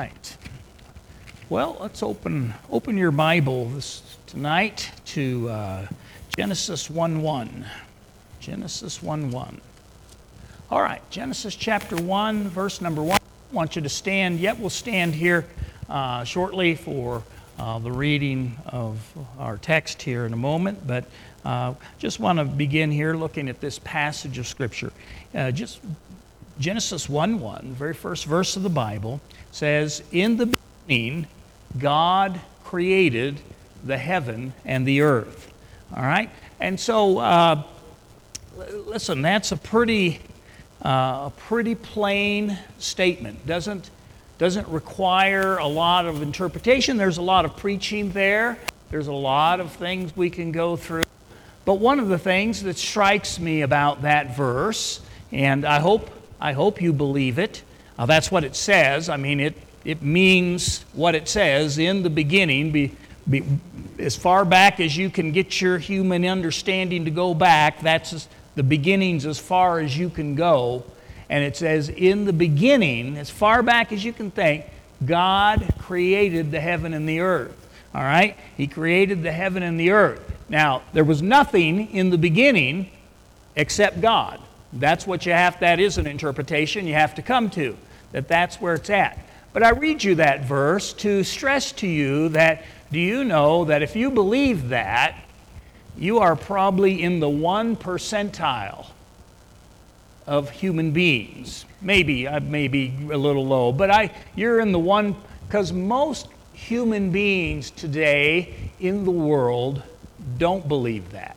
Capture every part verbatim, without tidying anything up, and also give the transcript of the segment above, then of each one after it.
right. Well, let's open open your Bible this tonight to uh, Genesis one one. Genesis one one. All right, Genesis chapter one, verse number one. I want you to stand. Yet we'll stand here uh, shortly for uh, the reading of our text here in a moment, but uh, just want to begin here looking at this passage of Scripture. Uh, just Genesis one one, the very first verse of the Bible, says, "In the beginning, God created the heaven and the earth." All right? And so, uh, listen, that's a pretty, uh, a pretty plain statement. Doesn't, doesn't require a lot of interpretation. There's a lot of preaching there. There's a lot of things we can go through. But one of the things that strikes me about that verse, and I hope I hope you believe it. Uh, that's what it says. I mean, it it means what it says. In the beginning, be, be, as far back as you can get your human understanding to go back, that's as, the beginnings as far as you can go. And it says, in the beginning, as far back as you can think, God created the heaven and the earth. All right? He created the heaven and the earth. Now, there was nothing in the beginning except God. That's what you have, that is an interpretation you have to come to, that that's where it's at. But I read you that verse to stress to you that, do you know that if you believe that, you are probably in the one percentile of human beings. Maybe, I may be a little low, but I, you're in the one, because most human beings today in the world don't believe that.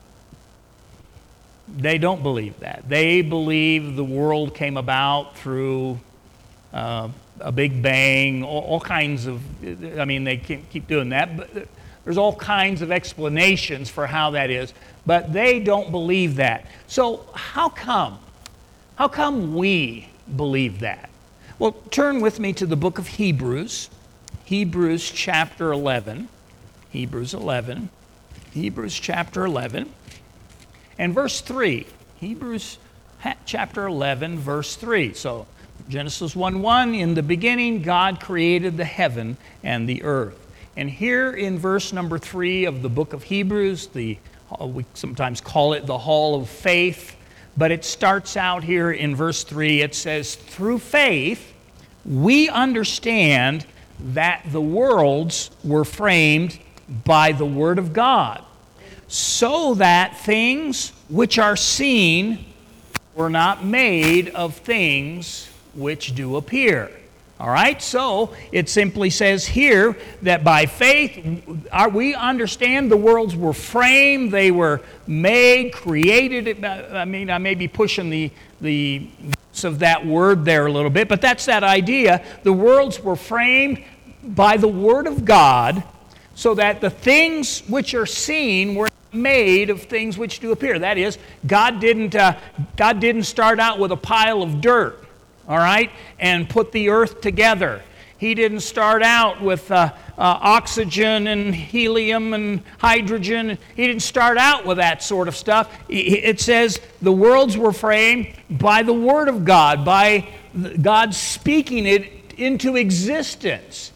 They don't believe that. They believe the world came about through uh, a big bang, all, all kinds of, I mean, they can't keep doing that, but there's all kinds of explanations for how that is, but they don't believe that. So how come? How come we believe that? Well, turn with me to the book of Hebrews, Hebrews chapter eleven, Hebrews eleven, Hebrews chapter eleven. And verse three, Hebrews chapter eleven, verse three. So Genesis one one, in the beginning God created the heaven and the earth. And here in verse number three of the book of Hebrews, the uh, we sometimes call it the hall of faith, but it starts out here in verse three. It says, through faith we understand that the worlds were framed by the word of God, so that things which are seen were not made of things which do appear. All right, so it simply says here that by faith we understand the worlds were framed, they were made, created. I mean, I may be pushing the, the use of that word there a little bit, but that's that idea. The worlds were framed by the word of God, so that the things which are seen were made of things which do appear. That is, God didn't uh, God didn't start out with a pile of dirt, all right, and put the earth together. He didn't start out with uh, uh, oxygen and helium and hydrogen. He didn't start out with that sort of stuff. It says the worlds were framed by the Word of God, by God speaking it into existence.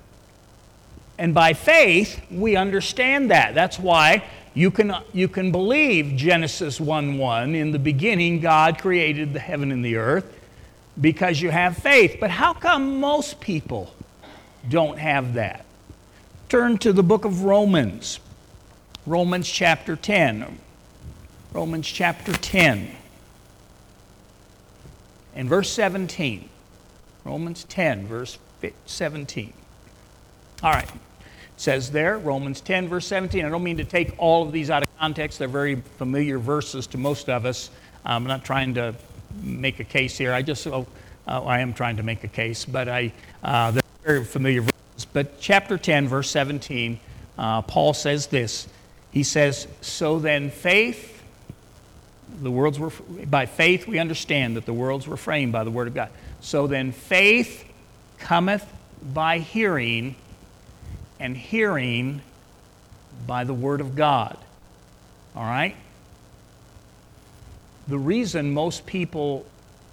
And by faith, we understand that. That's why you can, you can believe Genesis one one, in the beginning God created the heaven and the earth, because you have faith. But how come most people don't have that? Turn to the book of Romans. Romans chapter ten. Romans chapter ten. And verse seventeen. Romans ten, verse seventeen. All right. It says there, Romans ten, verse seventeen. I don't mean to take all of these out of context. They're very familiar verses to most of us. I'm not trying to make a case here. I just, oh, uh, I am trying to make a case, but I, uh, they're very familiar verses. But chapter ten, verse seventeen, uh, Paul says this. He says, so then faith, the worlds were, by faith we understand that the worlds were framed by the word of God. So then faith cometh by hearing, and hearing by the word of God. All right? The reason most people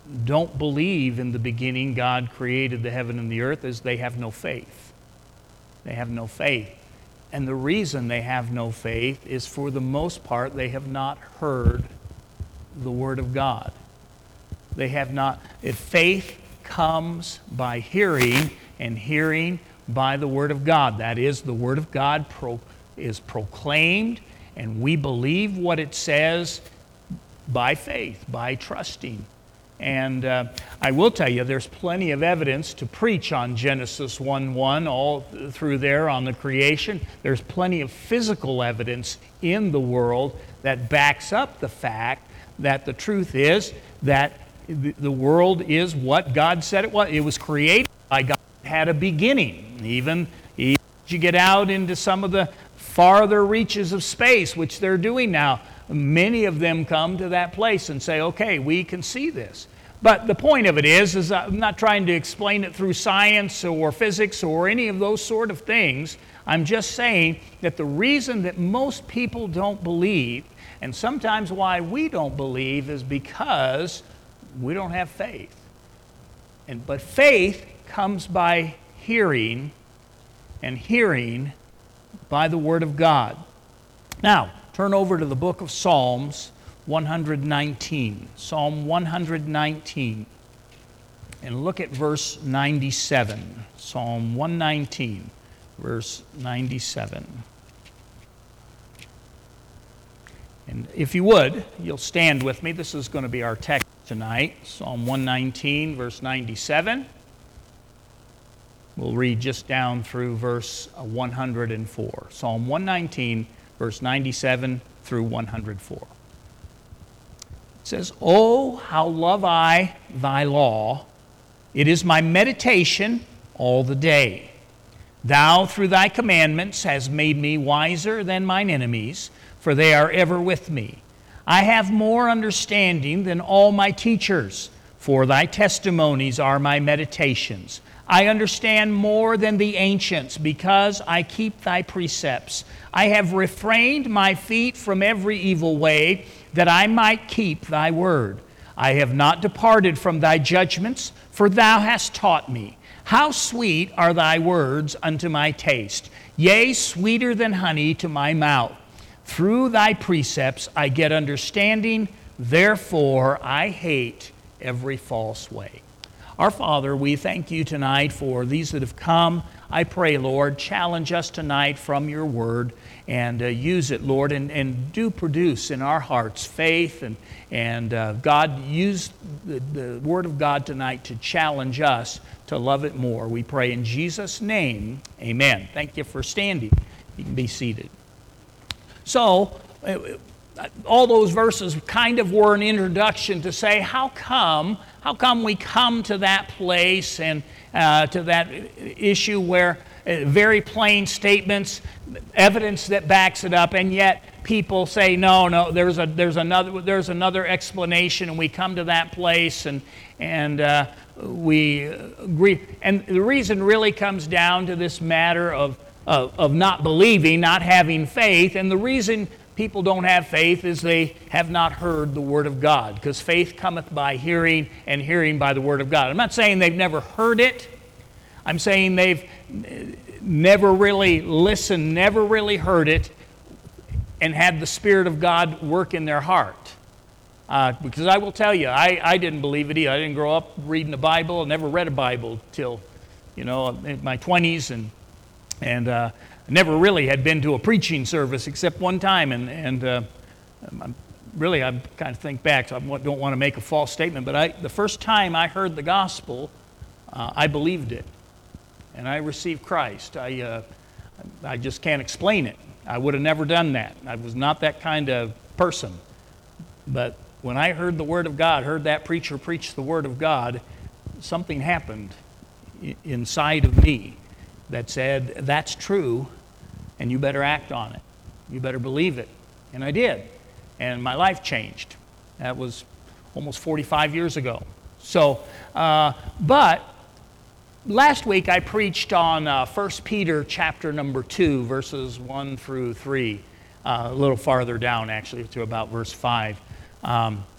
don't believe in the beginning God created the heaven and the earth is they have no faith. They have no faith. And the reason they have no faith is, for the most part, they have not heard the Word of God. They have not. If faith comes by hearing, and hearing by the Word of God. That is, the Word of God pro, is proclaimed, and we believe what it says by faith, by trusting. And uh, I will tell you, there's plenty of evidence to preach on Genesis one one, all through there on the creation. There's plenty of physical evidence in the world that backs up the fact that the truth is that the world is what God said it was. It was created by God. It had a beginning. Even, even as you get out into some of the farther reaches of space, which they're doing now, many of them come to that place and say, okay, we can see this. But the point of it is, is I'm not trying to explain it through science or physics or any of those sort of things. I'm just saying that the reason that most people don't believe, and sometimes why we don't believe, is because we don't have faith. And but faith comes by hearing, and hearing by the Word of God. Now, turn over to the book of Psalms one nineteen. Psalm one nineteen. And look at verse ninety-seven. Psalm one nineteen, verse ninety-seven. And if you would, you'll stand with me. This is going to be our text tonight. Psalm one nineteen, verse ninety-seven. We'll read just down through verse one hundred four. Psalm one nineteen, verse ninety-seven through one hundred four. It says, "Oh, how love I thy law! It is my meditation all the day. Thou through thy commandments hast made me wiser than mine enemies, for they are ever with me. I have more understanding than all my teachers, for thy testimonies are my meditations. I understand more than the ancients, because I keep thy precepts. I have refrained my feet from every evil way, that I might keep thy word. I have not departed from thy judgments, for thou hast taught me. How sweet are thy words unto my taste, yea, sweeter than honey to my mouth. Through thy precepts I get understanding, therefore I hate every false way." Our Father, we thank you tonight for these that have come. I pray, Lord, challenge us tonight from your word, and uh, use it, Lord, and, and do produce in our hearts faith. And, and uh, God, use the, the word of God tonight to challenge us to love it more. We pray in Jesus' name, amen. Thank you for standing. You can be seated. So, all those verses kind of were an introduction to say, how come, how come we come to that place and uh, to that issue where uh, very plain statements, evidence that backs it up, and yet people say, no, no, there's a there's another there's another explanation, and we come to that place and and uh, we agree. And the reason really comes down to this matter of Of, of not believing, not having faith. And the reason people don't have faith is they have not heard the Word of God, because faith cometh by hearing, and hearing by the Word of God. I'm not saying they've never heard it. I'm saying they've never really listened, never really heard it, and had the Spirit of God work in their heart. Uh, because I will tell you, I, I didn't believe it either. I didn't grow up reading the Bible. I never read a Bible till, you know, in my twenties, and And uh, never really had been to a preaching service except one time. And, and uh, I'm, really, I kind of think back, so I don't want to make a false statement, but I, the first time I heard the gospel, uh, I believed it. And I received Christ. I, uh, I just can't explain it. I would have never done that. I was not that kind of person. But when I heard the Word of God, heard that preacher preach the Word of God, something happened inside of me that said, that's true, and you better act on it. You better believe it. And I did. And my life changed. That was almost forty-five years ago. So, uh, but last week I preached on uh, First Peter chapter number two, verses one through three, uh, a little farther down actually to about verse five. Um,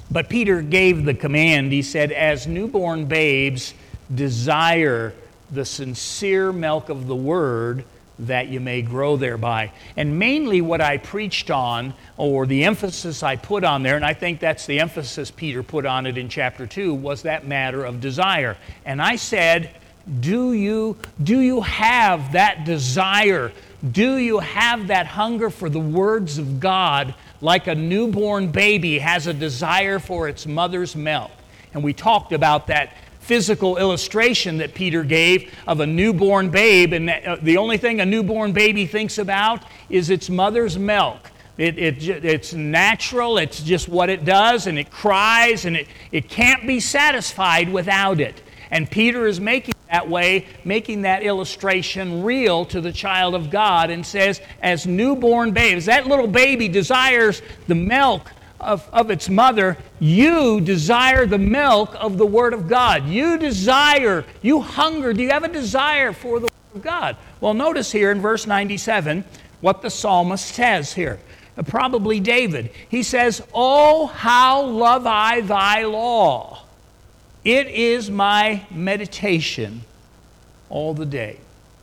But Peter gave the command. He said, as newborn babes, desire the sincere milk of the word, that you may grow thereby. And mainly what I preached on, or the emphasis I put on there, and I think that's the emphasis Peter put on it in chapter two, was that matter of desire. And I said, do you, do you have that desire? Do you have that hunger for the words of God like a newborn baby has a desire for its mother's milk? And we talked about that physical illustration that Peter gave of a newborn babe, and the only thing a newborn baby thinks about is its mother's milk. It, it, it's natural, it's just what it does, and it cries, and it, it can't be satisfied without it. And Peter is making that way, making that illustration real to the child of God, and says, as newborn babes, that little baby desires the milk Of, of its mother, you desire the milk of the Word of God. You desire, you hunger. Do you have a desire for the Word of God? Well, notice here in verse ninety-seven what the psalmist says here. Uh, probably David. He says, oh, how love I thy law. It is my meditation all the day.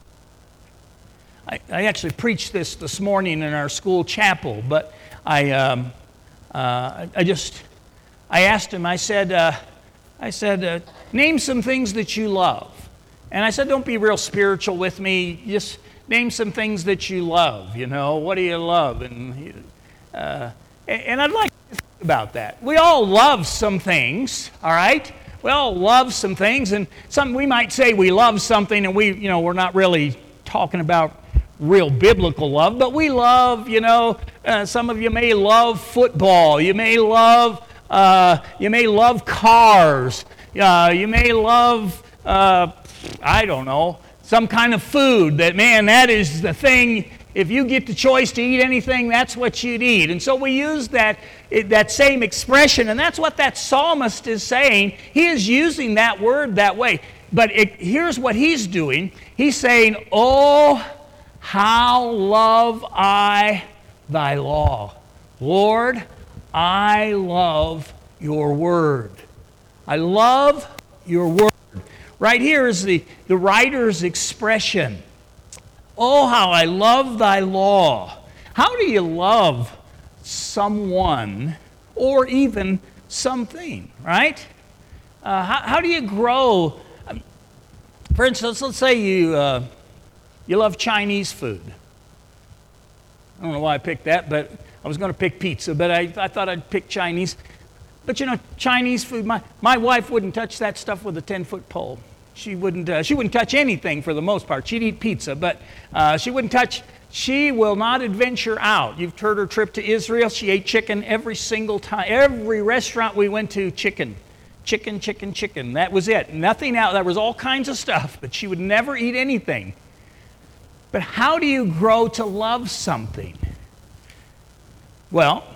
I, I actually preached this this morning in our school chapel, but I... Um, Uh, I just, I asked him, I said, uh, I said, uh, name some things that you love. And I said, don't be real spiritual with me. Just name some things that you love. You know, what do you love? And, uh, and I'd like to think about that. We all love some things, all right? We all love some things. And some, we might say we love something and we, you know, we're not really talking about real biblical love, but we love, you know, uh, some of you may love football, you may love, uh, you may love cars, uh, you may love, uh, I don't know, some kind of food that, man, that is the thing. If you get the choice to eat anything, that's what you'd eat. And so we use that, that same expression, and that's what that psalmist is saying. He is using that word that way. But it, here's what he's doing. He's saying, oh, how love I thy law. Lord, I love your word. I love your word. Right here is the, the writer's expression. Oh, how I love thy law. How do you love someone or even something, right? Uh, how, how do you grow? For instance, let's say you... Uh, You love Chinese food. I don't know why I picked that, but I was going to pick pizza, but I, I thought I'd pick Chinese. But you know, Chinese food, my, my wife wouldn't touch that stuff with a ten-foot pole. She wouldn't, uh, she wouldn't touch anything for the most part. She'd eat pizza, but uh, she wouldn't touch, she will not adventure out. You've heard her trip to Israel. She ate chicken every single time. Every restaurant we went to, chicken. Chicken, chicken, chicken. That was it. Nothing else. There was all kinds of stuff, but she would never eat anything. But how do you grow to love something? Well,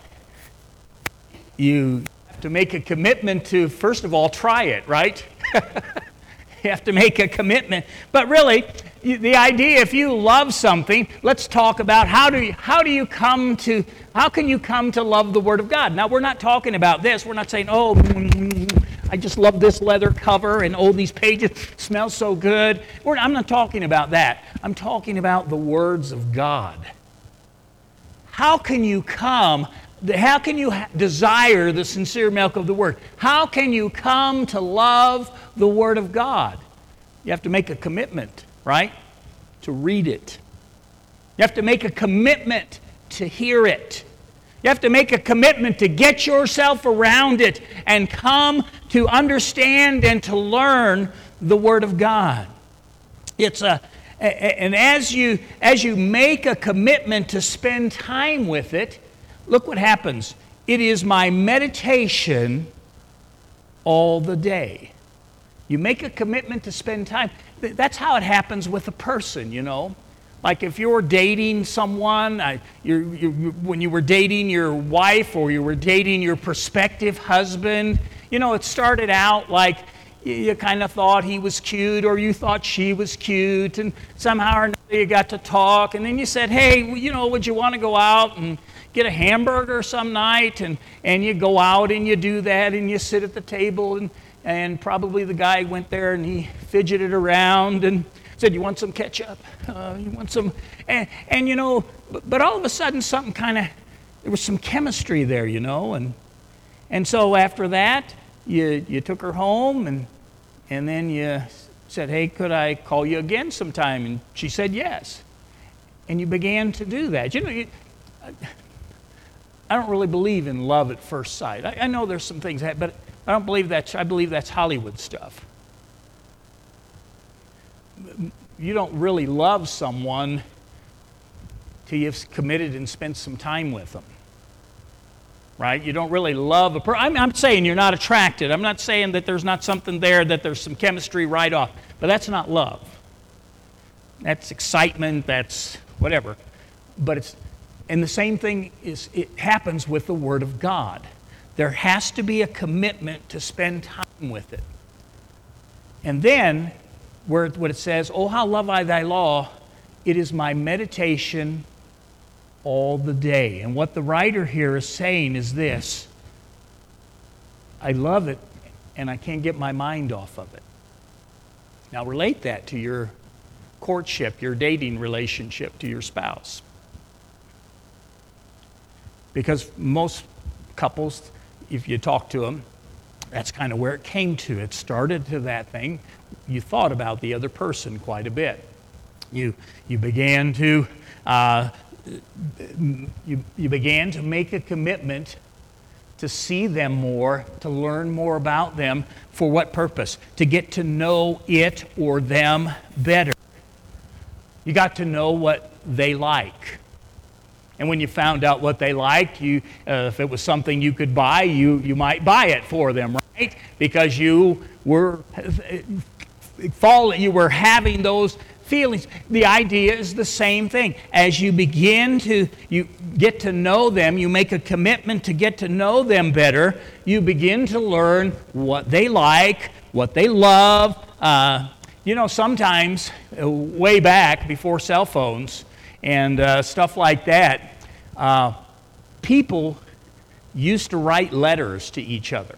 you have to make a commitment to, first of all, try it, right? You have to make a commitment. But really, the idea, if you love something, let's talk about how do you, how do you come to, how can you come to love the Word of God? Now, we're not talking about this. We're not saying, oh, I just love this leather cover, and oh, these pages smell so good. We're, I'm not talking about that. I'm talking about the words of God. How can you come, how can you desire the sincere milk of the Word? How can you come to love the Word of God? You have to make a commitment, right? To read it. You have to make a commitment to hear it. You have to make a commitment to get yourself around it and come to understand and to learn the Word of God. It's a, and as you as you make a commitment to spend time with it, look what happens. It is my meditation all the day. You make a commitment to spend time. That's how it happens with a person, you know. Like if you're dating someone, I, you're, you're, when you were dating your wife or you were dating your prospective husband, you know, it started out like you, you kind of thought he was cute, or you thought she was cute, and somehow or another you got to talk, and then you said, hey, you know, would you want to go out and get a hamburger some night? And, and you go out and you do that, and you sit at the table, and, and probably the guy went there and he fidgeted around and said, you want some ketchup? Uh, you want some? And, and you know, but, but all of a sudden something kind of, there was some chemistry there, you know, and and so after that, you you took her home, and and then you said, hey, could I call you again sometime? And she said yes. And you began to do that. You know, you, I don't really believe in love at first sight. I, I know there's some things, that, but I don't believe that's, I believe that's Hollywood stuff. You don't really love someone till you've committed and spent some time with them. Right? You don't really love a person. I'm, I'm saying you're not attracted. I'm not saying that there's not something there, that there's some chemistry right off. But that's not love. That's excitement, that's whatever. But it's, and the same thing is, it happens with the Word of God. There has to be a commitment to spend time with it. And then, where what it says, oh, how love I thy law, it is my meditation all the day. And what the writer here is saying is this: I love it, and I can't get my mind off of it. Now relate that to your courtship, your dating relationship, to your spouse. Because most couples, if you talk to them, that's kind of where it came to. It started to that thing. You thought about the other person quite a bit. You you began to uh, you you began to make a commitment to see them more, to learn more about them. For what purpose? To get to know it or them better. You got to know what they like. And when you found out what they liked, you, uh, if it was something you could buy, you, you might buy it for them, right? Because you were fall, you were having those feelings. The idea is the same thing. As you begin to you get to know them, you make a commitment to get to know them better, you begin to learn what they like, what they love. Uh, you know, sometimes, uh, way back before cell phones, and uh, stuff like that, uh, people used to write letters to each other.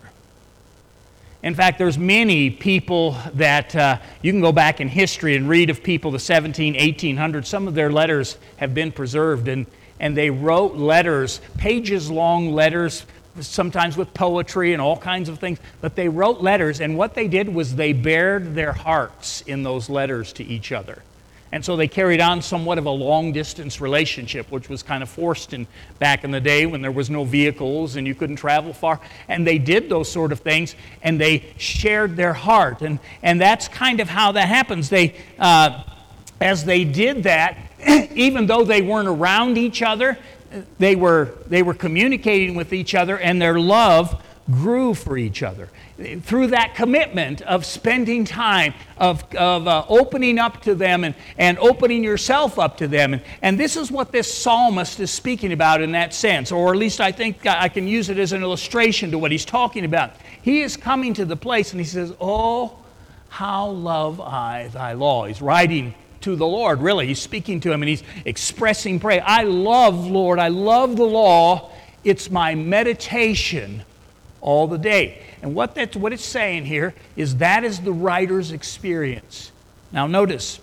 In fact, there's many people that uh, you can go back in history and read of people, the seventeen, eighteen hundreds. Some of their letters have been preserved, and, and they wrote letters, pages-long letters, sometimes with poetry and all kinds of things. But they wrote letters, and what they did was they bared their hearts in those letters to each other. And so they carried on somewhat of a long-distance relationship, which was kind of forced in back in the day when there was no vehicles and you couldn't travel far. And they did those sort of things, and they shared their heart. And, and that's kind of how that happens. They, uh, as they did that, even though they weren't around each other, they were, they were communicating with each other, and their love grew for each other. Through that commitment of spending time, of, of uh, opening up to them and, and opening yourself up to them. And, and this is what this psalmist is speaking about in that sense, or at least I think I can use it as an illustration to what he's talking about. He is coming to the place and he says, oh, how love I thy law. He's writing to the Lord, really. He's speaking to him and he's expressing praise. I love, Lord, I love the law. It's my meditation all the day. And what that's what it's saying here is that is the writer's experience. Now notice,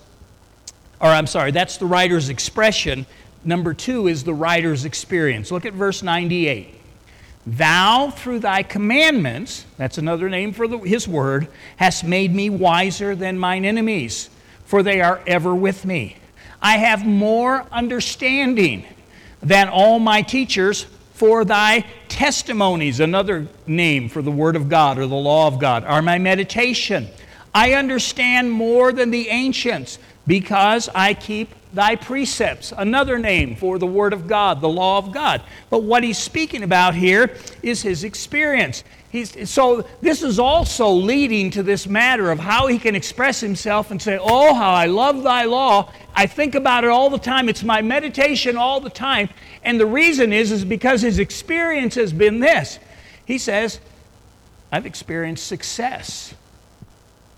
or I'm sorry, that's the writer's expression. Number two is the writer's experience. Look at verse ninety-eight. Thou through thy commandments, that's another name for the, his word, hast made me wiser than mine enemies, for they are ever with me. I have more understanding than all my teachers, for thy testimonies, another name for the Word of God or the law of God, are my meditation. I understand more than the ancients, because I keep thy precepts, another name for the Word of God, the law of God. But what he's speaking about here is his experience. He's, so this is also leading to this matter of how he can express himself and say, oh, how I love thy law. I think about it all the time. It's my meditation all the time. And the reason is, is because his experience has been this. He says, I've experienced success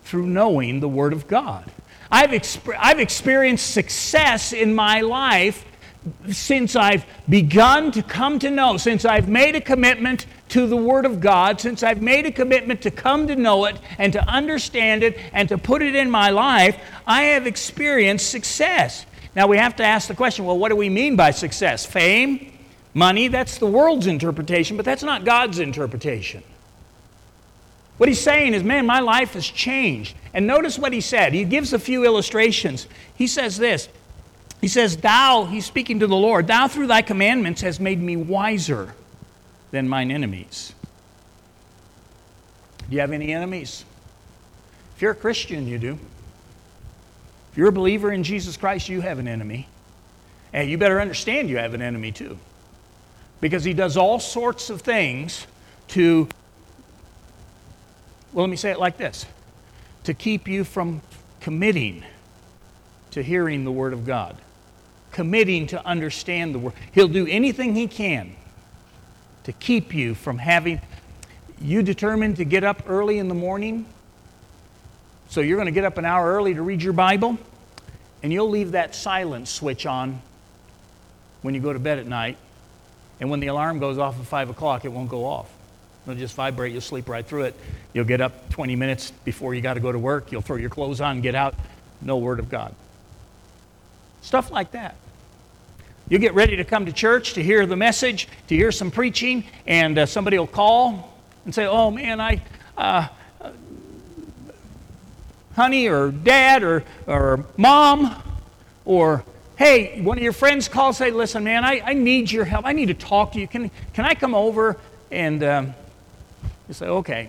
through knowing the Word of God. I've, exp- I've experienced success in my life since I've begun to come to know, since I've made a commitment to the Word of God, since I've made a commitment to come to know it and to understand it and to put it in my life, I have experienced success. Now we have to ask the question, well, what do we mean by success? Fame? Money? That's the world's interpretation, but that's not God's interpretation. What he's saying is, man, my life has changed. And notice what he said. He gives a few illustrations. He says this. He says, thou, he's speaking to the Lord, thou through thy commandments hast made me wiser than mine enemies. Do you have any enemies? If you're a Christian, you do. If you're a believer in Jesus Christ, you have an enemy. And you better understand you have an enemy too. Because he does all sorts of things to, well, let me say it like this, to keep you from committing to hearing the Word of God, committing to understand the Word. He'll do anything he can to keep you from having, you determined to get up early in the morning, so you're going to get up an hour early to read your Bible, and you'll leave that silence switch on when you go to bed at night, and when the alarm goes off at five o'clock, it won't go off. It'll just vibrate. You'll sleep right through it. You'll get up twenty minutes before you got to go to work. You'll throw your clothes on and get out. No Word of God. Stuff like that. You get ready to come to church to hear the message, to hear some preaching, and uh, somebody will call and say, oh man, I, uh, uh, honey or dad or, or mom, or hey, one of your friends calls, say, listen man, I, I need your help. I need to talk to you. Can, can I come over? And um, you say, okay.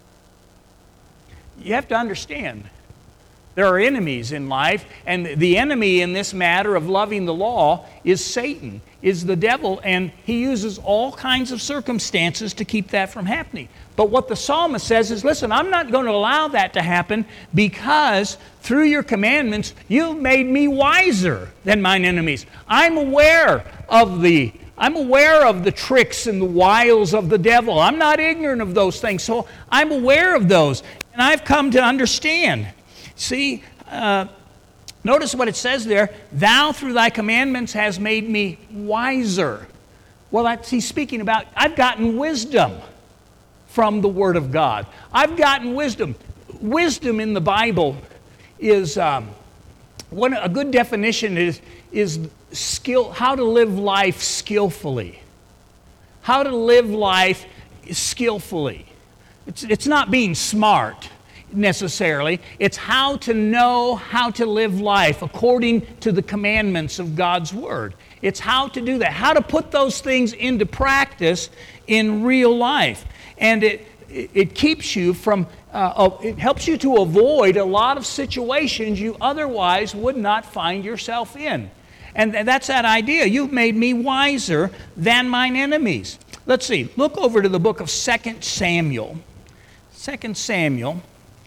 You have to understand, there are enemies in life, and the enemy in this matter of loving the law is Satan, is the devil, and he uses all kinds of circumstances to keep that from happening. But what the psalmist says is, listen, I'm not going to allow that to happen because through your commandments, you've made me wiser than mine enemies. I'm aware of the I'm aware of the tricks and the wiles of the devil. I'm not ignorant of those things, so I'm aware of those, and I've come to understand. See, uh, notice what it says there. Thou through thy commandments has made me wiser. Well, that's, he's speaking about, I've gotten wisdom from the Word of God. I've gotten wisdom. Wisdom in the Bible is, um, one, a good definition is, is skill, how to live life skillfully. How to live life skillfully. It's, it's not being smart necessarily. It's how to know how to live life according to the commandments of God's Word. It's how to do that, how to put those things into practice in real life. And it, it keeps you from, uh, it helps you to avoid a lot of situations you otherwise would not find yourself in. And that's that idea. You've made me wiser than mine enemies. Let's see. Look over to the book of Second Samuel. Second Samuel.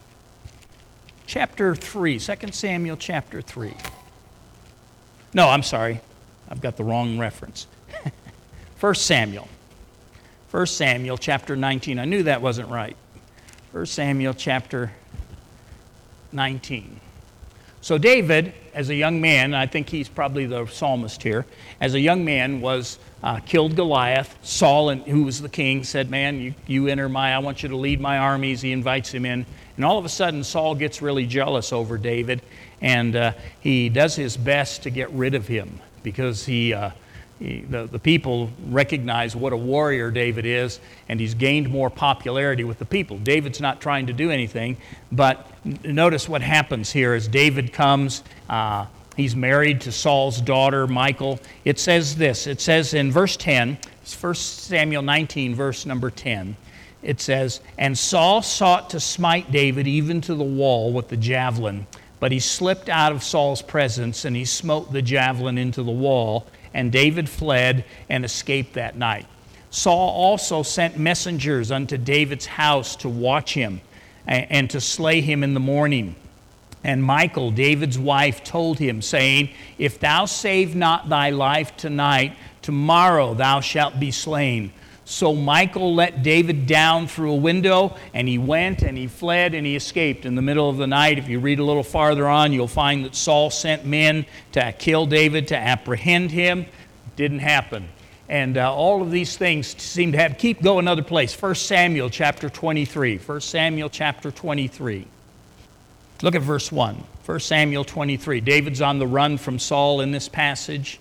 Chapter three, Second Samuel chapter three. No, I'm sorry. I've got the wrong reference. First Samuel. First Samuel chapter nineteen. I knew that wasn't right. First Samuel chapter nineteen. So David, as a young man, I think he's probably the psalmist here, as a young man was uh, killed Goliath. Saul, who was the king, said, man, you, you enter my, I want you to lead my armies. He invites him in. And all of a sudden, Saul gets really jealous over David, and uh, he does his best to get rid of him because he, uh, he the, the people recognize what a warrior David is, and he's gained more popularity with the people. David's not trying to do anything, but notice what happens here as David comes. Uh, he's married to Saul's daughter, Michal. It says this. It says in verse ten, First Samuel nineteen, verse number ten, it says, and Saul sought to smite David even to the wall with the javelin, but he slipped out of Saul's presence, and he smote the javelin into the wall, and David fled and escaped that night. Saul also sent messengers unto David's house to watch him and to slay him in the morning. And Michal, David's wife, told him, saying, if thou save not thy life tonight, tomorrow thou shalt be slain. So Michal let David down through a window, and he went and he fled and he escaped in the middle of the night. If you read a little farther on, you'll find that Saul sent men to kill David, to apprehend him. Didn't happen. And uh, all of these things seem to have keep go another place. First Samuel chapter twenty-three. First Samuel chapter twenty-three. Look at verse one. First Samuel twenty-three. David's on the run from Saul in this passage.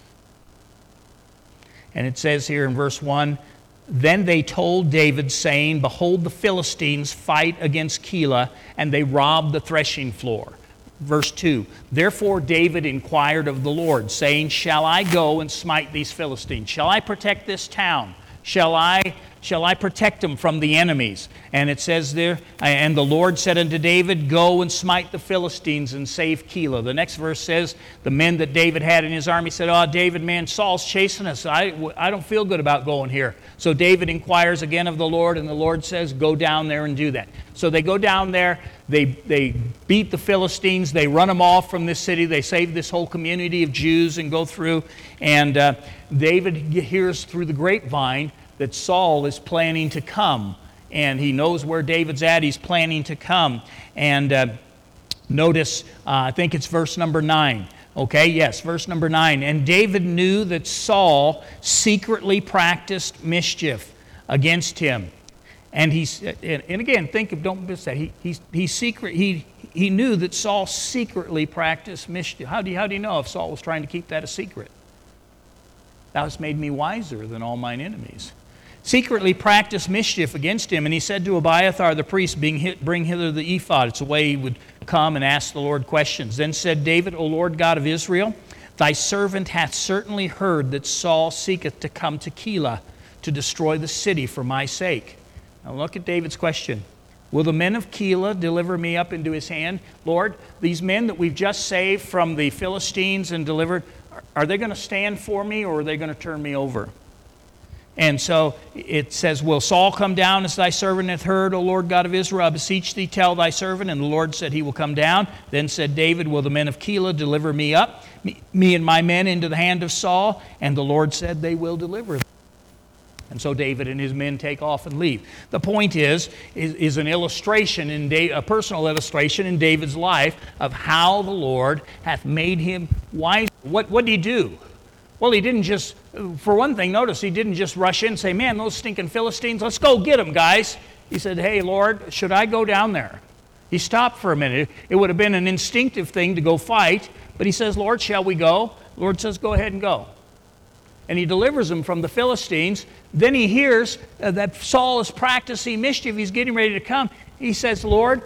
And it says here in verse one, then they told David, saying, behold, the Philistines fight against Keilah, and they rob the threshing floor. Verse two, therefore David inquired of the Lord, saying, shall I go and smite these Philistines? Shall I protect this town? Shall I, shall I protect them from the enemies? And it says there, and the Lord said unto David, go and smite the Philistines and save Keilah. The next verse says, the men that David had in his army said, oh, David, man, Saul's chasing us. I, I don't feel good about going here. So David inquires again of the Lord, and the Lord says, go down there and do that. So they go down there, they, they beat the Philistines, they run them off from this city, they save this whole community of Jews and go through. And uh, David hears through the grapevine that Saul is planning to come. And he knows where David's at. He's planning to come. And uh, notice, uh, I think it's verse number nine. Okay, yes, verse number nine. And David knew that Saul secretly practiced mischief against him. And he and again, think of, don't miss that. He he he secret he he knew that Saul secretly practiced mischief. How do you, how do you know if Saul was trying to keep that a secret? Thou hast made me wiser than all mine enemies. Secretly practiced mischief against him, and he said to Abiathar the priest, Being hit, bring hither the ephod. It's a way he would come and ask the Lord questions. Then said David, O Lord God of Israel, thy servant hath certainly heard that Saul seeketh to come to Keilah to destroy the city for my sake. Now look at David's question. Will the men of Keilah deliver me up into his hand? Lord, these men that we've just saved from the Philistines and delivered, are they going to stand for me, or are they going to turn me over? And so it says, will Saul come down as thy servant hath heard, O Lord God of Israel? I beseech thee, tell thy servant. And the Lord said, he will come down. Then said David, will the men of Keilah deliver me up, me, me and my men, into the hand of Saul? And the Lord said, they will deliver them. And so David and his men take off and leave. The point is, is, is an illustration, in da- a personal illustration in David's life of how the Lord hath made him wise. What, what did he do? Well, he didn't just, for one thing, notice he didn't just rush in and say, man, those stinking Philistines, let's go get them, guys. He said, hey, Lord, should I go down there? He stopped for a minute. It would have been an instinctive thing to go fight, but he says, Lord, shall we go? The Lord says, go ahead and go. And he delivers them from the Philistines. Then he hears uh, that Saul is practicing mischief. He's getting ready to come. He says, Lord,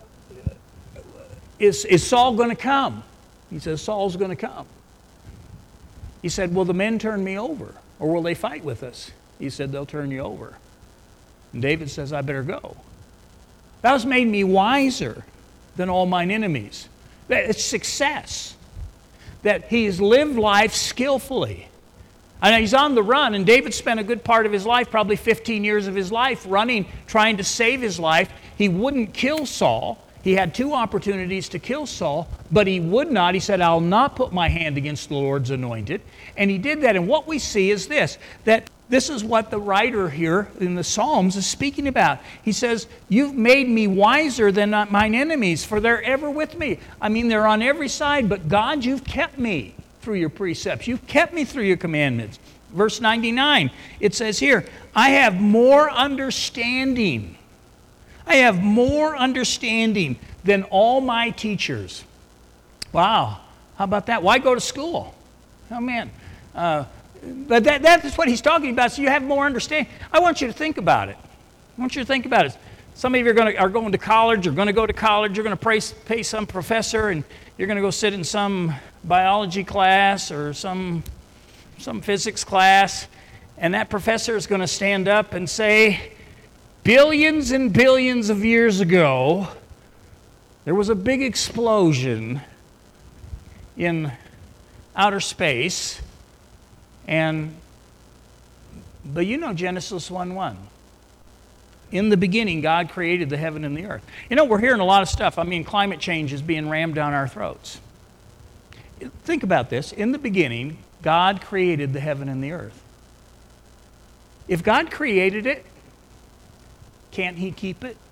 is, is Saul going to come? He says, Saul's going to come. He said, will the men turn me over, or will they fight with us? He said, they'll turn you over. And David says, I better go. Thou hast made me wiser than all mine enemies. It's success. That he's lived life skillfully. And he's on the run, and David spent a good part of his life, probably fifteen years of his life, running, trying to save his life. He wouldn't kill Saul. He had two opportunities to kill Saul, but he would not. He said, I'll not put my hand against the Lord's anointed. And he did that. And what we see is this, that this is what the writer here in the Psalms is speaking about. He says, you've made me wiser than mine enemies, for they're ever with me. I mean, they're on every side, but God, you've kept me through your precepts. You've kept me through your commandments. Verse ninety-nine, it says here, I have more understanding. I have more understanding than all my teachers. Wow, how about that? Why go to school? Oh, man. Uh, but that, that's what he's talking about. So you have more understanding. I want you to think about it. I want you to think about it. Some of you are going to, are going to college, you're going to go to college, you're going to pay, pay some professor, and you're going to go sit in some biology class or some, some physics class, and that professor is going to stand up and say, billions and billions of years ago, there was a big explosion in outer space, and but you know Genesis one one. In the beginning, God created the heaven and the earth. You know, we're hearing a lot of stuff. I mean, climate change is being rammed down our throats. Think about this. In the beginning, God created the heaven and the earth. If God created it, can't He keep it?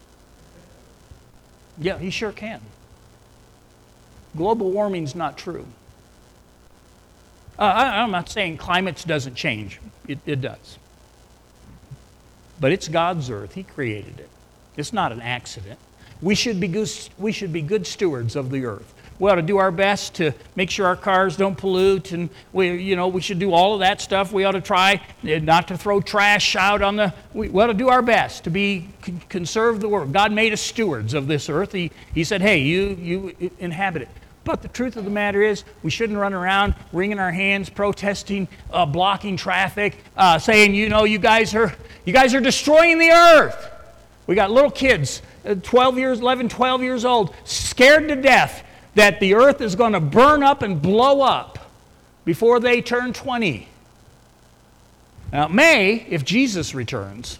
Yeah, He sure can. Global warming's not true. Uh, I, I'm not saying climate doesn't change. It, it does. But it's God's earth. He created it. It's not an accident. We should be good, we should be good stewards of the earth. We ought to do our best to make sure our cars don't pollute, and we, you know, we should do all of that stuff. We ought to try not to throw trash out on the. We, we ought to do our best to be conserve the world. God made us stewards of this earth. He He said, "Hey, you you inhabit it." But the truth of the matter is, we shouldn't run around wringing our hands, protesting, uh, blocking traffic, uh, saying, "You know, you guys are you guys are destroying the earth." We got little kids, twelve years, eleven, twelve years old, scared to death that the earth is going to burn up and blow up before they turn twenty. Now, it may if Jesus returns.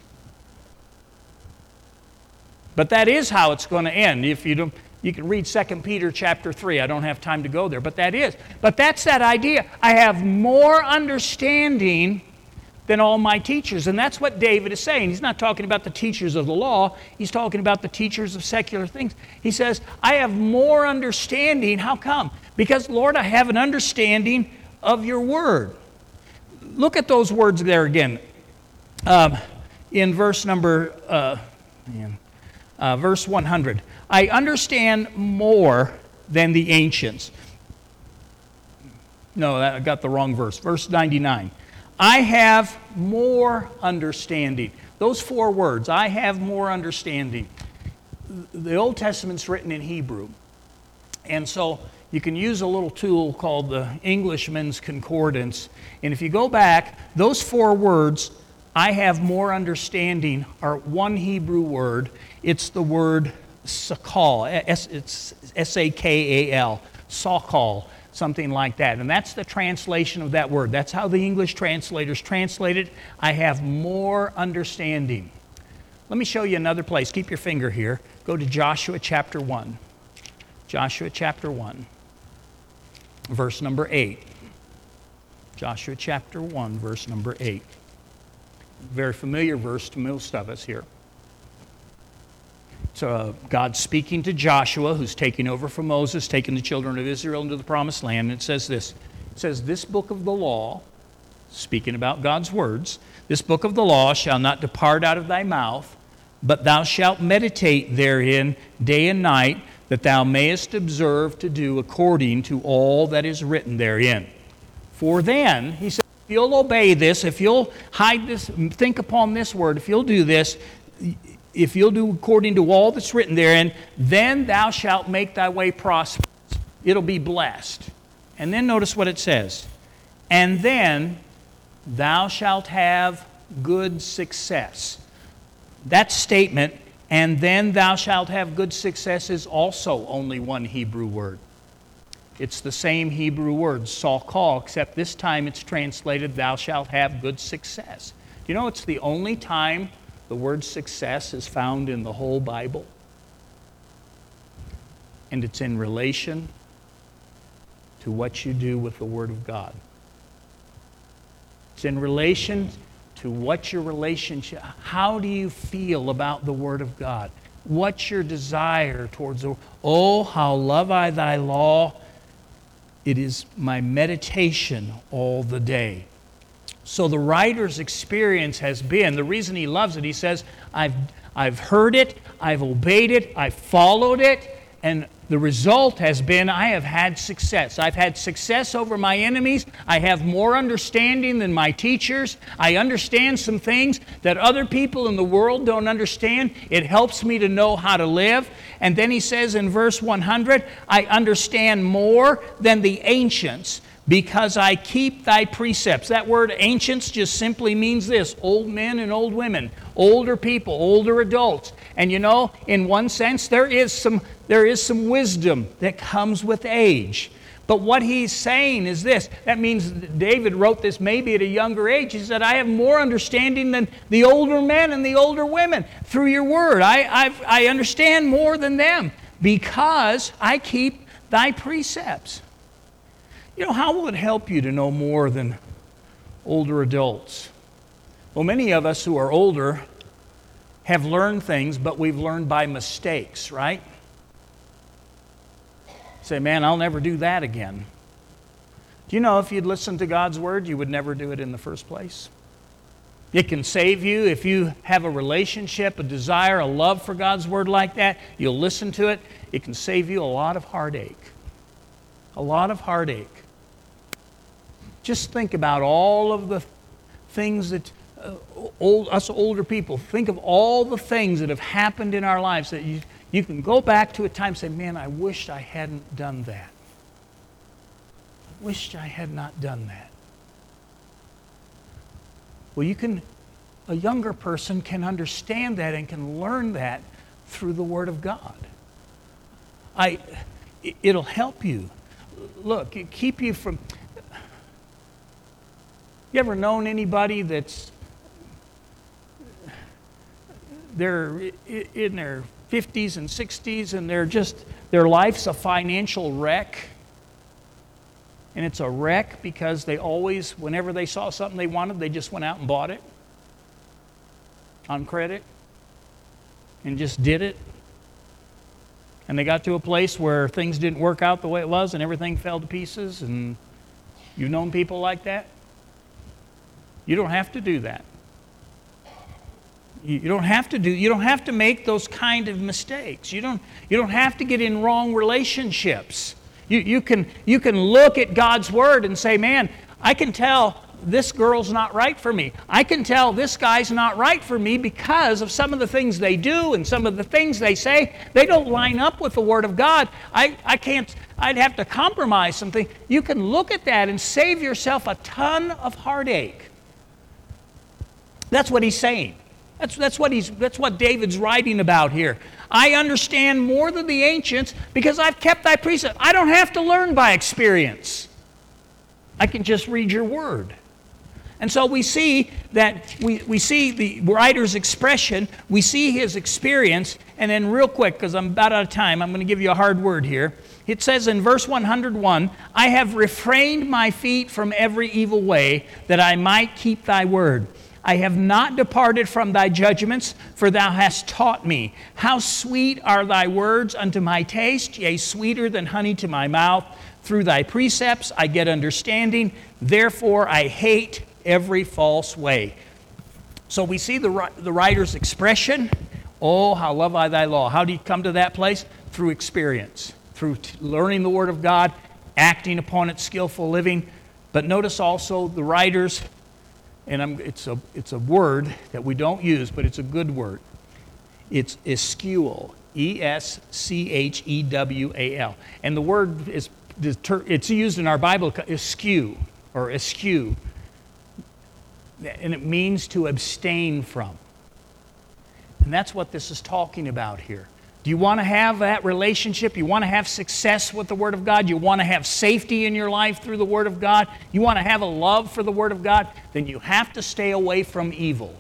But that is how it's going to end. If you don't, you can read Second Peter chapter three. I don't have time to go there, but that is. But that's that idea. I have more understanding than all my teachers. And that's what David is saying. He's not talking about the teachers of the law. He's talking about the teachers of secular things. He says, I have more understanding. How come? Because, Lord, I have an understanding of your word. Look at those words there again. Um, in verse number, uh, man, uh, verse one hundred. I understand more than the ancients. No, I got the wrong verse. Verse ninety-nine. I have more understanding. Those four words, I have more understanding. The Old Testament's written in Hebrew. And so you can use a little tool called the Englishman's Concordance. And if you go back, those four words, I have more understanding, are one Hebrew word. It's the word sakal. It's S A K A L. Sakal. Something like that. And that's the translation of that word. That's how the English translators translate it. I have more understanding. Let me show you another place. Keep your finger here. Go to Joshua chapter one. Joshua chapter one, verse number eight. Joshua chapter one, verse number eight. Very familiar verse to most of us here. It's uh, God speaking to Joshua, who's taking over from Moses, taking the children of Israel into the promised land. And it says this. It says, this book of the law, speaking about God's words, this book of the law shall not depart out of thy mouth, but thou shalt meditate therein day and night, that thou mayest observe to do according to all that is written therein. For then, he said, if you'll obey this, if you'll hide this, think upon this word, if you'll do this, if you'll do according to all that's written therein, then thou shalt make thy way prosperous. It'll be blessed. And then notice what it says. And then thou shalt have good success. That statement, and then thou shalt have good success, is also only one Hebrew word. It's the same Hebrew word, sakal, except this time it's translated, thou shalt have good success. You know, it's the only time the word success is found in the whole Bible. And it's in relation to what you do with the Word of God. It's in relation to what your relationship, how do you feel about the Word of God? What's your desire towards the, oh, how love I thy law. It is my meditation all the day. So the writer's experience has been, the reason he loves it, he says, I've, I've heard it, I've obeyed it, I've followed it, and the result has been I have had success. I've had success over my enemies. I have more understanding than my teachers. I understand some things that other people in the world don't understand. It helps me to know how to live. And then he says in verse one hundred, I understand more than the ancients, because I keep thy precepts. That word ancients just simply means this, old men and old women, older people, older adults. And you know, in one sense, there is some there is some wisdom that comes with age. But what he's saying is this. That means David wrote this maybe at a younger age. He said, I have more understanding than the older men and the older women through your word. I, I've, I understand more than them because I keep thy precepts. You know, how will it help you to know more than older adults? Well, many of us who are older have learned things, but we've learned by mistakes, right? Say, man, I'll never do that again. Do you know if you'd listened to God's word, you would never do it in the first place? It can save you if you have a relationship, a desire, a love for God's word like that. You'll listen to it. It can save you a lot of heartache. A lot of heartache. Just think about all of the things that uh, old, us older people, think of all the things that have happened in our lives that you, you can go back to a time and say, man, I wish I hadn't done that. I wished I had not done that. Well, you can, a younger person can understand that and can learn that through the Word of God. I, it'll help you. Look, it keep you from... You ever known anybody that's... They're in their fifties and sixties and they're just... Their life's a financial wreck. And it's a wreck because they always, whenever they saw something they wanted, they just went out and bought it on credit and just did it. And they got to a place where things didn't work out the way it was and everything fell to pieces. And you've known people like that? You don't have to do that. You don't have to do, you don't have to make those kind of mistakes. You don't, you don't have to get in wrong relationships. You, you can, you can look at God's Word and say, man, I can tell this girl's not right for me. I can tell this guy's not right for me because of some of the things they do and some of the things they say. They don't line up with the Word of God. I, I can't, I'd have to compromise something. You can look at that and save yourself a ton of heartache. That's what he's saying. That's, that's, what he's, that's what David's writing about here. I understand more than the ancients because I've kept thy precepts. I don't have to learn by experience. I can just read your word. And so we see that, we, we see the writer's expression, we see his experience, and then real quick, because I'm about out of time, I'm going to give you a hard word here. It says in verse one hundred one, I have refrained my feet from every evil way, that I might keep thy word. I have not departed from thy judgments, for thou hast taught me. How sweet are thy words unto my taste, yea, sweeter than honey to my mouth. Through thy precepts I get understanding, therefore I hate every false way. So we see the, the writer's expression, oh, how love I thy law. How do you come to that place? Through experience, through t- learning the Word of God, acting upon it, skillful living. But notice also the writer's, and I'm, it's a it's a word that we don't use, but it's a good word. It's eschuel, E S C H E W A L. And the word is, it's used in our Bible, eschew, or eschew. And it means to abstain from. And that's what this is talking about here. Do you want to have that relationship? You want to have success with the Word of God? You want to have safety in your life through the Word of God? You want to have a love for the Word of God? Then you have to stay away from evil.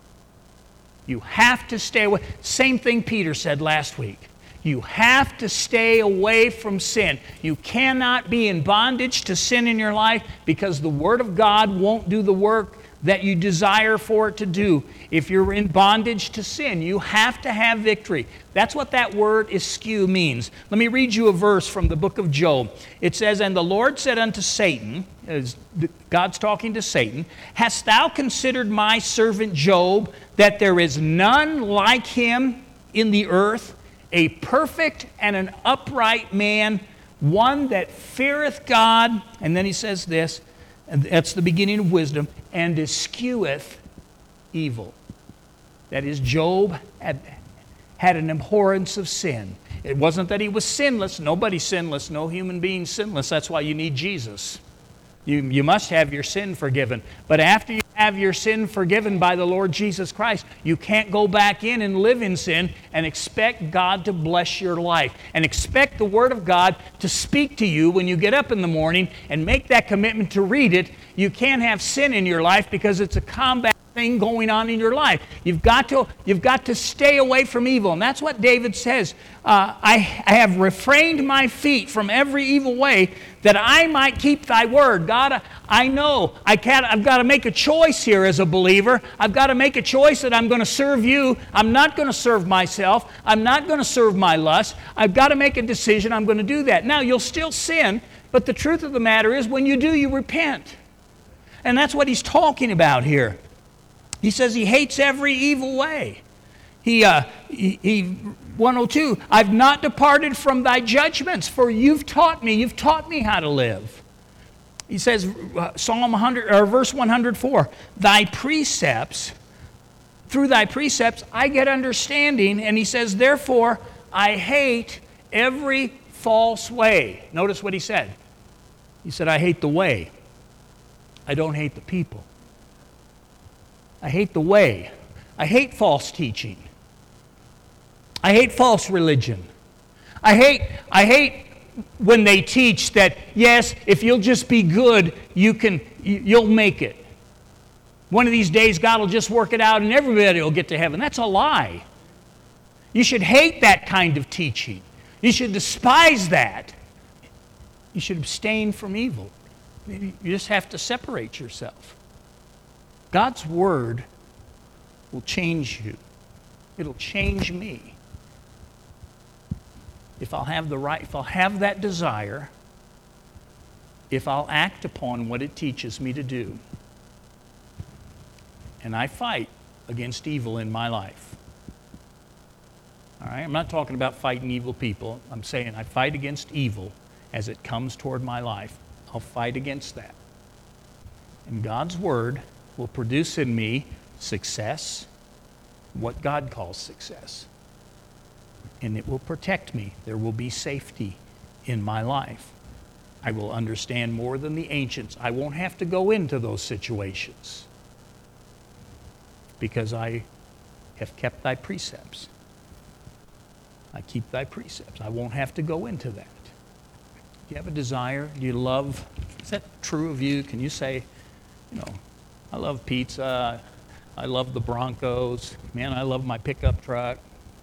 You have to stay away. Same thing Peter said last week. You have to stay away from sin. You cannot be in bondage to sin in your life because the Word of God won't do the work that you desire for it to do. If you're in bondage to sin, you have to have victory. That's what that word eschew means. Let me read you a verse from the book of Job. It says, and the Lord said unto Satan, as God's talking to Satan, hast thou considered my servant Job, that there is none like him in the earth, a perfect and an upright man, one that feareth God, and then he says this, and that's the beginning of wisdom, and escheweth evil. That is, Job had, had an abhorrence of sin. It wasn't that he was sinless. Nobody's sinless. No human being's sinless. That's why you need Jesus. You, you must have your sin forgiven. But after you have your sin forgiven by the Lord Jesus Christ, you can't go back in and live in sin and expect God to bless your life. And expect the Word of God to speak to you when you get up in the morning and make that commitment to read it. You can't have sin in your life because it's a combat thing thing going on in your life. You've got to, you've got to stay away from evil. And that's what David says. Uh, I, I have refrained my feet from every evil way that I might keep thy word. God, I know I can't, I've got to make a choice here as a believer. I've got to make a choice that I'm going to serve you. I'm not going to serve myself. I'm not going to serve my lust. I've got to make a decision. I'm going to do that. Now, you'll still sin, but the truth of the matter is when you do, you repent. And that's what he's talking about here. He says he hates every evil way. He, uh, he, he, one oh two, I've not departed from thy judgments, for you've taught me, you've taught me how to live. He says, uh, Psalm one hundred, or verse one hundred four, thy precepts, through thy precepts I get understanding. And he says, therefore I hate every false way. Notice what he said. He said, I hate the way. I don't hate the people. I hate the way. I hate false teaching. I hate false religion. I hate, I hate when they teach that, yes, if you'll just be good, you can, you'll make it. One of these days, God will just work it out and everybody will get to heaven. That's a lie. You should hate that kind of teaching. You should despise that. You should abstain from evil. You just have to separate yourself. God's Word will change you. It'll change me. If I'll have the right, if I'll have that desire, if I'll act upon what it teaches me to do, and I fight against evil in my life. All right? I'm not talking about fighting evil people. I'm saying I fight against evil as it comes toward my life. I'll fight against that. And God's Word will produce in me success, what God calls success. And it will protect me. There will be safety in my life. I will understand more than the ancients. I won't have to go into those situations because I have kept thy precepts. I keep thy precepts. I won't have to go into that. Do you have a desire? Do you love? Is that true of you? Can you say, you know, I love pizza. I love the Broncos. Man, I love my pickup truck.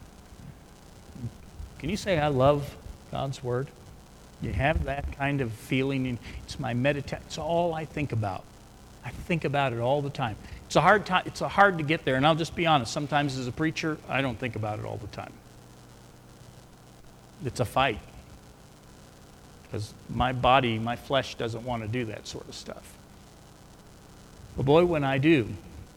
Can you say, I love God's Word? You have that kind of feeling. It's my meditation. It's all I think about. I think about it all the time. It's a hard time. It's a hard to get there. And I'll just be honest. Sometimes as a preacher, I don't think about it all the time. It's a fight. Because my body, my flesh doesn't want to do that sort of stuff. But boy, when I do,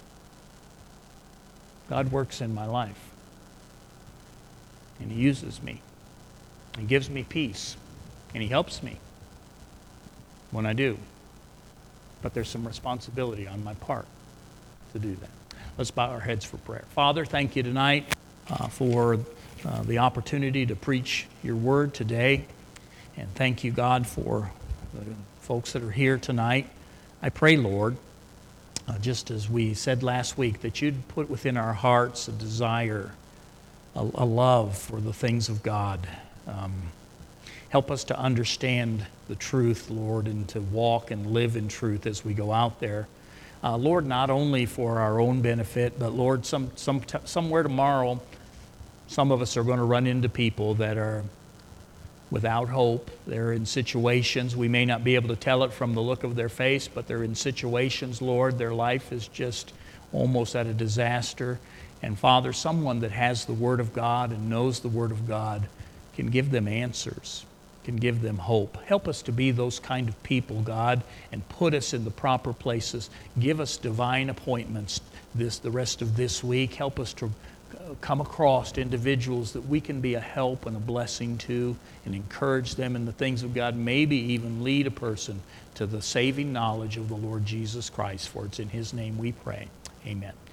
God works in my life. And He uses me. And gives me peace. And He helps me when I do. But there's some responsibility on my part to do that. Let's bow our heads for prayer. Father, thank you tonight uh, for uh, the opportunity to preach your word today. And thank you, God, for the folks that are here tonight. I pray, Lord, uh, just as we said last week, that you'd put within our hearts a desire, a, a love for the things of God. Um, help us to understand the truth, Lord, and to walk and live in truth as we go out there. Uh, Lord, not only for our own benefit, but Lord, some, some t- somewhere tomorrow, some of us are going to run into people that are without hope. They're in situations, we may not be able to tell it from the look of their face, but they're in situations, Lord, their life is just almost at a disaster. And Father, someone that has the Word of God and knows the Word of God can give them answers, can give them hope. Help us to be those kind of people, God, and put us in the proper places. Give us divine appointments this the rest of this week. Help us to come across individuals that we can be a help and a blessing to and encourage them in the things of God, maybe even lead a person to the saving knowledge of the Lord Jesus Christ. For it's in His name we pray. Amen.